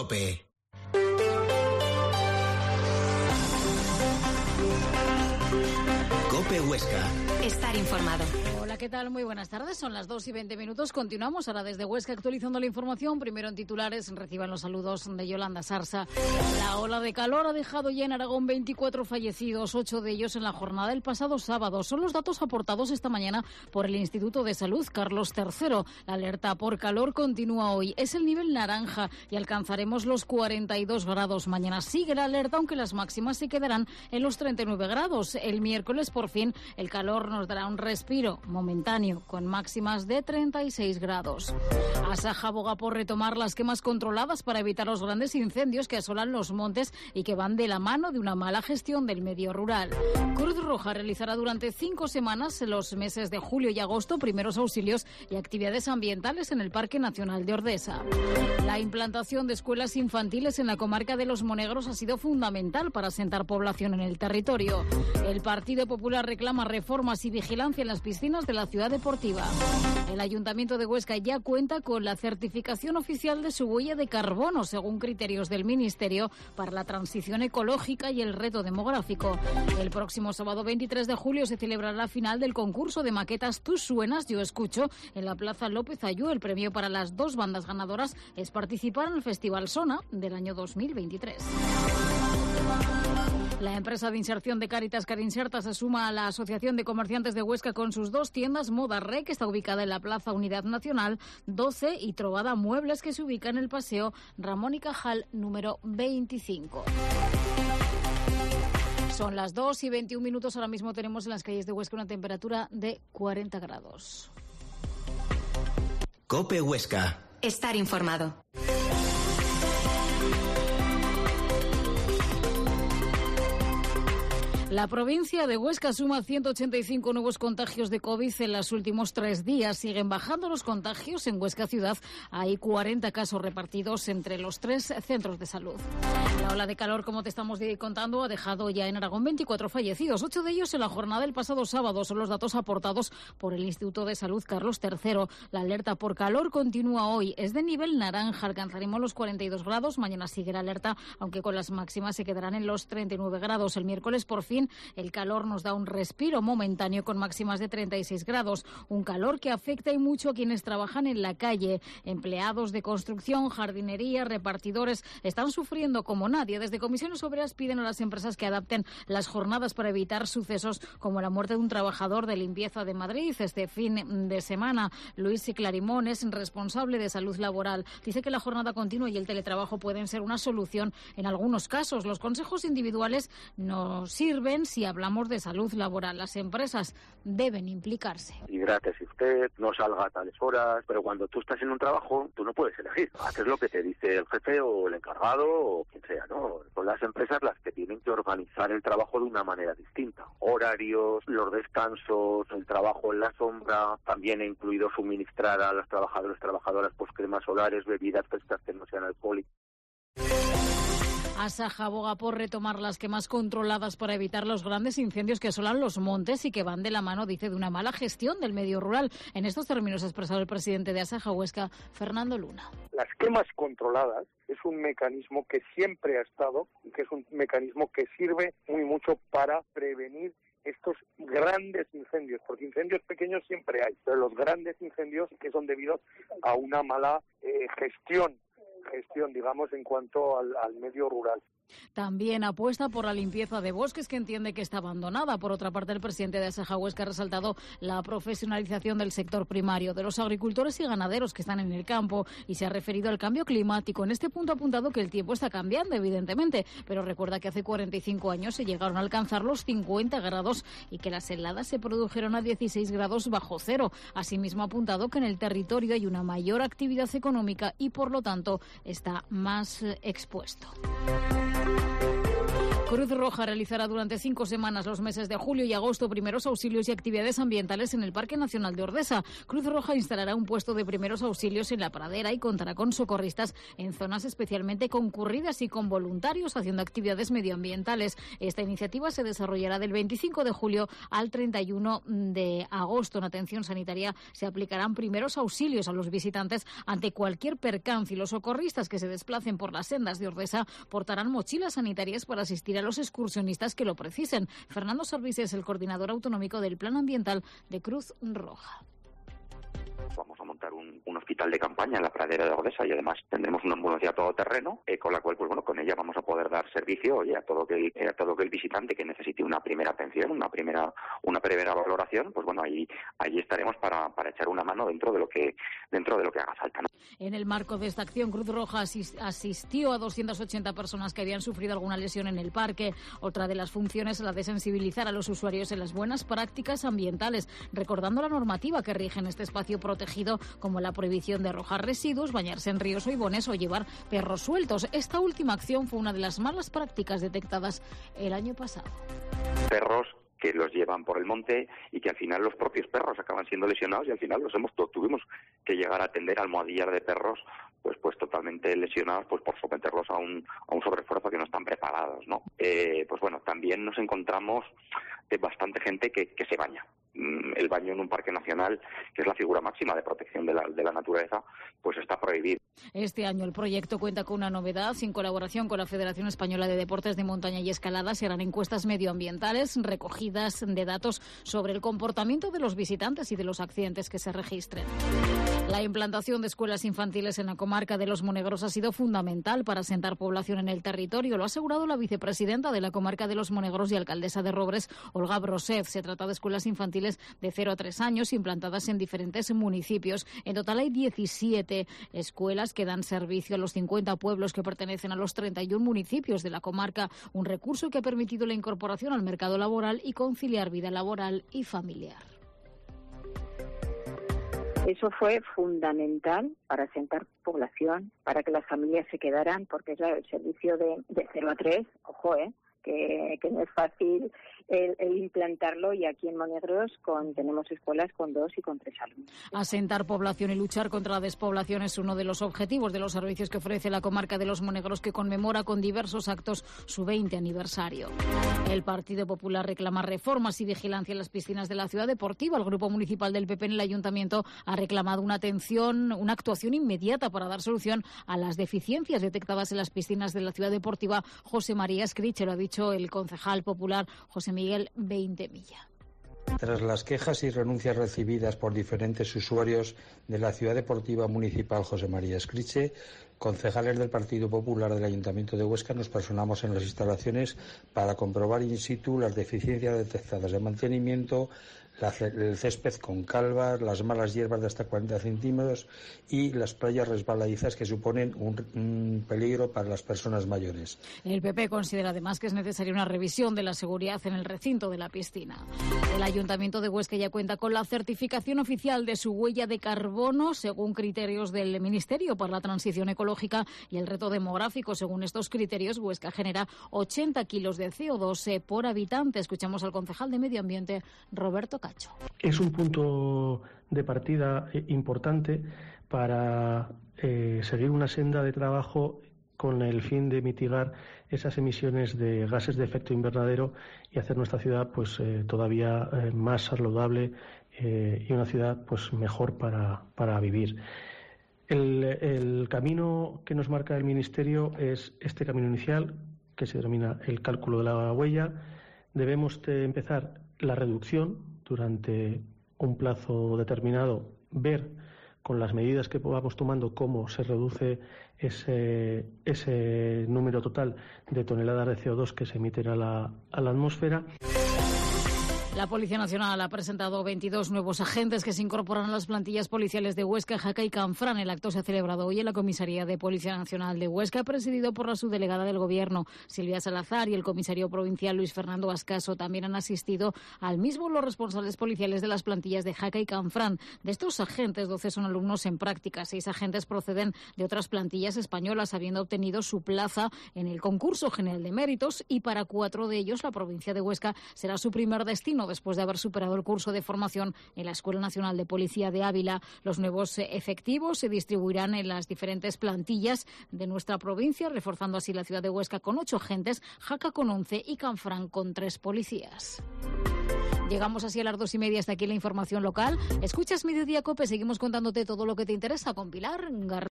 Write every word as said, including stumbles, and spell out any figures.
COPE. COPE Huesca. Estar informado. Hola, ¿qué tal? Muy buenas tardes. Son las dos y veinte minutos. Continuamos ahora desde Huesca actualizando la información. Primero en titulares, reciban los saludos de Yolanda Sarsa. La ola de calor ha dejado ya en Aragón veinticuatro fallecidos, ocho de ellos en la jornada del pasado sábado. Son los datos aportados esta mañana por el Instituto de Salud Carlos tercero. La alerta por calor continúa hoy. Es el nivel naranja y alcanzaremos los cuarenta y dos grados. Mañana sigue la alerta, aunque las máximas se quedarán en los treinta y nueve grados. El miércoles, por fin, el calor nos dará un respiro momentáneo, con máximas de treinta y seis grados. Asaja aboga por retomar las quemas controladas para evitar los grandes incendios que asolan los montes y que van de la mano de una mala gestión del medio rural. Cruz Roja realizará durante cinco semanas, en los meses de julio y agosto, primeros auxilios y actividades ambientales en el Parque Nacional de Ordesa. La implantación de escuelas infantiles en la comarca de Los Monegros ha sido fundamental para asentar población en el territorio. El Partido Popular reclama reformas y vigilancia en las piscinas de la ciudad deportiva. El Ayuntamiento de Huesca ya cuenta con la certificación oficial de su huella de carbono, según criterios del Ministerio, para la transición ecológica y el reto demográfico. El próximo sábado veintitrés de julio se celebrará la final del concurso de maquetas Tú suenas, yo escucho, en la Plaza López Ayú. El premio para las dos bandas ganadoras es participar en el Festival Sona del año dos mil veintitrés. La empresa de inserción de Cáritas Carinserta se suma a la Asociación de Comerciantes de Huesca con sus dos tiendas Moda Rec, que está ubicada en la Plaza Unidad Nacional doce, y Trovada Muebles, que se ubica en el Paseo Ramón y Cajal número veinticinco. Son las dos y veintiún minutos. Ahora mismo tenemos en las calles de Huesca una temperatura de cuarenta grados. COPE Huesca. Estar informado. La provincia de Huesca suma ciento ochenta y cinco nuevos contagios de COVID en los últimos tres días. Siguen bajando los contagios. En Huesca Ciudad hay cuarenta casos repartidos entre los tres centros de salud. La ola de calor, como te estamos contando, ha dejado ya en Aragón veinticuatro fallecidos, ocho de ellos en la jornada del pasado sábado. Son los datos aportados por el Instituto de Salud Carlos tercero. La alerta por calor continúa hoy. Es de nivel naranja. Alcanzaremos los cuarenta y dos grados. Mañana sigue la alerta, aunque con las máximas se quedarán en los treinta y nueve grados. El miércoles, por fin, el calor nos da un respiro momentáneo con máximas de treinta y seis grados. Un calor que afecta y mucho a quienes trabajan en la calle. Empleados de construcción, jardinería, repartidores están sufriendo como nadie. Desde Comisiones Obreras piden a las empresas que adapten las jornadas para evitar sucesos como la muerte de un trabajador de limpieza de Madrid este fin de semana. Luis Clarimón es responsable de salud laboral. Dice que la jornada continua y el teletrabajo pueden ser una solución en algunos casos. Los consejos individuales no sirven si hablamos de salud laboral. Las empresas deben implicarse. Hidrátese usted, no salga a tales horas, pero cuando tú estás en un trabajo, tú no puedes elegir. Haces lo que te dice el jefe o el encargado o quien sea, ¿no? Son las empresas las que tienen que organizar el trabajo de una manera distinta. Horarios, los descansos, el trabajo en la sombra, también he incluido suministrar a los trabajadores, trabajadoras, pues cremas solares, bebidas frescas que no sean alcohólicas. Asaja aboga por retomar las quemas controladas para evitar los grandes incendios que asolan los montes y que van de la mano, dice, de una mala gestión del medio rural. En estos términos ha expresado el presidente de Asaja Huesca, Fernando Luna. Las quemas controladas es un mecanismo que siempre ha estado y que es un mecanismo que sirve muy mucho para prevenir estos grandes incendios, porque incendios pequeños siempre hay, pero los grandes incendios que son debidos a una mala eh, gestión gestión, digamos, en cuanto al, al medio rural. También apuesta por la limpieza de bosques, que entiende que está abandonada. Por otra parte, el presidente de Asaja Huesca ha resaltado la profesionalización del sector primario, de los agricultores y ganaderos que están en el campo, y se ha referido al cambio climático. En este punto ha apuntado que el tiempo está cambiando, evidentemente, pero recuerda que hace cuarenta y cinco años se llegaron a alcanzar los cincuenta grados y que las heladas se produjeron a dieciséis grados bajo cero. Asimismo, ha apuntado que en el territorio hay una mayor actividad económica y, por lo tanto, está más expuesto. Cruz Roja realizará durante cinco semanas los meses de julio y agosto primeros auxilios y actividades ambientales en el Parque Nacional de Ordesa. Cruz Roja instalará un puesto de primeros auxilios en la pradera y contará con socorristas en zonas especialmente concurridas y con voluntarios haciendo actividades medioambientales. Esta iniciativa se desarrollará del veinticinco de julio al treinta y uno de agosto. En atención sanitaria se aplicarán primeros auxilios a los visitantes ante cualquier percance y los socorristas que se desplacen por las sendas de Ordesa portarán mochilas sanitarias para asistir a los excursionistas que lo precisen. Fernando Services es el coordinador autonómico del Plan Ambiental de Cruz Roja. Vamos a montar un, un hospital de campaña en la pradera de Ordesa y además tendremos una ambulancia todoterreno eh, con la cual, pues bueno, con ella vamos a poder dar servicio oye, a todo que a todo que el visitante que necesite una primera atención, una primera una primera valoración, pues bueno, ahí ahí estaremos para, para echar una mano dentro de lo que dentro de lo que haga falta, ¿no? En el marco de esta acción, Cruz Roja asistió a doscientas ochenta personas que habían sufrido alguna lesión en el parque. Otra de las funciones es la de sensibilizar a los usuarios en las buenas prácticas ambientales, recordando la normativa que rige en este espacio protegido, como la prohibición de arrojar residuos, bañarse en ríos o ibones o llevar perros sueltos. Esta última acción fue una de las malas prácticas detectadas el año pasado. Perros que los llevan por el monte y que al final los propios perros acaban siendo lesionados y al final los hemos tuvimos que llegar a atender almohadillas de perros pues pues totalmente lesionados pues por someterlos a un a un sobreesfuerzo que no están preparados, ¿no? Eh, pues bueno, también nos encontramos de bastante gente que, que se baña. El baño en un parque nacional, que es la figura máxima de protección de la, de la naturaleza, pues está prohibido. Este año el proyecto cuenta con una novedad. En colaboración con la Federación Española de Deportes de Montaña y Escalada se harán encuestas medioambientales recogidas de datos sobre el comportamiento de los visitantes y de los accidentes que se registren. La implantación de escuelas infantiles en la comarca de Los Monegros ha sido fundamental para asentar población en el territorio. Lo ha asegurado la vicepresidenta de la comarca de Los Monegros y alcaldesa de Robres, Olga Brosev. Se trata de escuelas infantiles de cero a tres años implantadas en diferentes municipios. En total hay diecisiete escuelas que dan servicio a los cincuenta pueblos que pertenecen a los treinta y uno municipios de la comarca. Un recurso que ha permitido la incorporación al mercado laboral y conciliar vida laboral y familiar. Eso fue fundamental para asentar población, para que las familias se quedaran, porque claro, el servicio de, de cero a tres, ojo, eh, que, que no es fácil el, el implantarlo, y aquí en Monegros con, tenemos escuelas con dos y con tres alumnos. Asentar población y luchar contra la despoblación es uno de los objetivos de los servicios que ofrece la comarca de Los Monegros, que conmemora con diversos actos su veinte aniversario. El Partido Popular reclama reformas y vigilancia en las piscinas de la ciudad deportiva. El Grupo Municipal del P P en el Ayuntamiento ha reclamado una atención, una actuación inmediata para dar solución a las deficiencias detectadas en las piscinas de la ciudad deportiva. José María Escriche, lo ha dicho el concejal popular José Miguel Veintemilla. Tras las quejas y renuncias recibidas por diferentes usuarios de la ciudad deportiva municipal José María Escriche, concejales del Partido Popular del Ayuntamiento de Huesca nos personamos en las instalaciones para comprobar in situ las deficiencias detectadas de mantenimiento, la, el césped con calvas, las malas hierbas de hasta cuarenta centímetros y las playas resbaladizas que suponen un, un peligro para las personas mayores. El P P considera además que es necesaria una revisión de la seguridad en el recinto de la piscina. El Ayuntamiento de Huesca ya cuenta con la certificación oficial de su huella de carbono según criterios del Ministerio para la Transición Ecológica y el Reto Demográfico. Según estos criterios, Huesca genera ochenta kilos de C O dos por habitante. Escuchamos al concejal de Medio Ambiente, Roberto Cacho. Es un punto de partida importante para eh, seguir una senda de trabajo con el fin de mitigar esas emisiones de gases de efecto invernadero y hacer nuestra ciudad pues eh, todavía eh, más saludable eh, y una ciudad pues mejor para, para vivir. El, el camino que nos marca el Ministerio es este camino inicial, que se denomina el cálculo de la huella. Debemos de empezar la reducción durante un plazo determinado, ver con las medidas que vamos tomando cómo se reduce ese, ese número total de toneladas de C O dos que se emiten a la, a la atmósfera. La Policía Nacional ha presentado veintidós nuevos agentes que se incorporan a las plantillas policiales de Huesca, Jaca y Canfrán. El acto se ha celebrado hoy en la Comisaría de Policía Nacional de Huesca, presidido por la subdelegada del Gobierno, Silvia Salazar, y el comisario provincial Luis Fernando Ascaso. También han asistido al mismo los responsables policiales de las plantillas de Jaca y Canfrán. De estos agentes, doce son alumnos en práctica, seis agentes proceden de otras plantillas españolas, habiendo obtenido su plaza en el concurso general de méritos, y para cuatro de ellos la provincia de Huesca será su primer destino después de haber superado el curso de formación en la Escuela Nacional de Policía de Ávila. Los nuevos efectivos se distribuirán en las diferentes plantillas de nuestra provincia, reforzando así la ciudad de Huesca con ocho agentes, Jaca con once y Canfrán con tres policías. Llegamos así a las dos y media. Hasta aquí la información local. Escuchas Mediodía Cope. Seguimos contándote todo lo que te interesa con Pilar García.